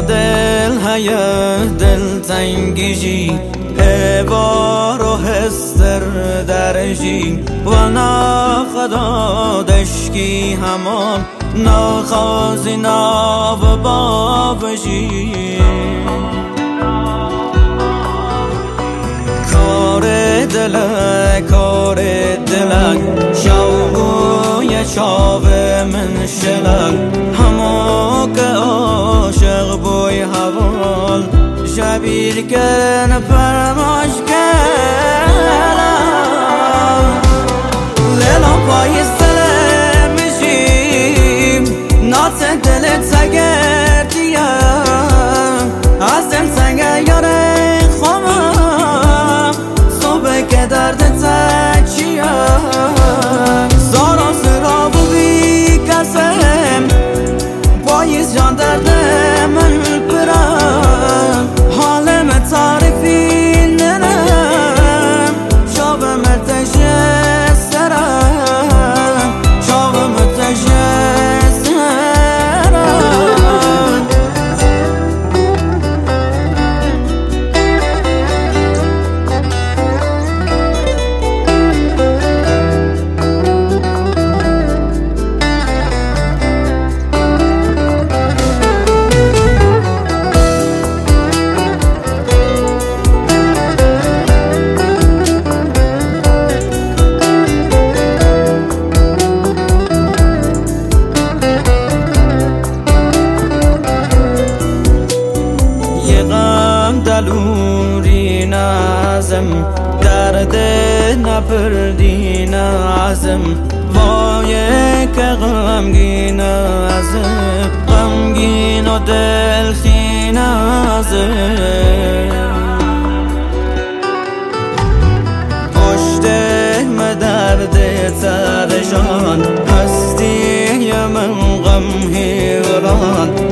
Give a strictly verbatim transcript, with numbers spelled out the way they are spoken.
دل هیه دل تنگیجی ایوار و هستر درجی و نخدا دشکی همان نخوازی ناو بابجی کار دلک کار دلک شوقوی چاو من شلک همو که عاشق بوی حوال شبیر کن فرماش کن لیلا پای سلمشیم نات دلت سگردیم ازم سنگه یاره خومم صبح که دردت چیم زارا سراب و بی کسم پاییز جان درد من پرم حالم تعریفی ننم شاب مرتجه سرم شاب مرتجه سرم دلوری نازم درد نپردی نازم وای که غمگین ازم غمگین و دلخین ازم پشت درد ترشان هستی من غم هیران